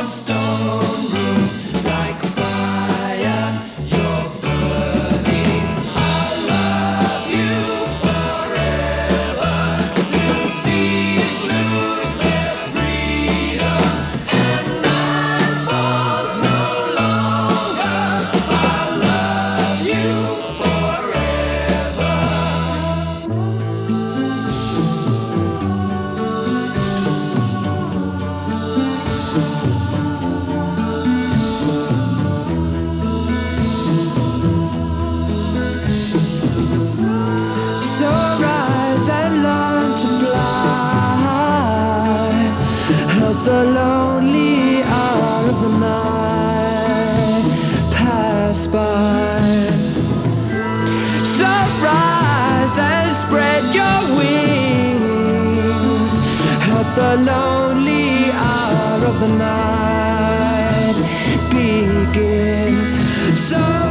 stone roots like fire. You're burning. I'll love you forever till seas lose their freedom and night falls no longer. I'll love you forever. So rise and learn to fly. Help the lonely hour of the night pass by. So rise and spread your wings. Help the lonely hour of the night begin. So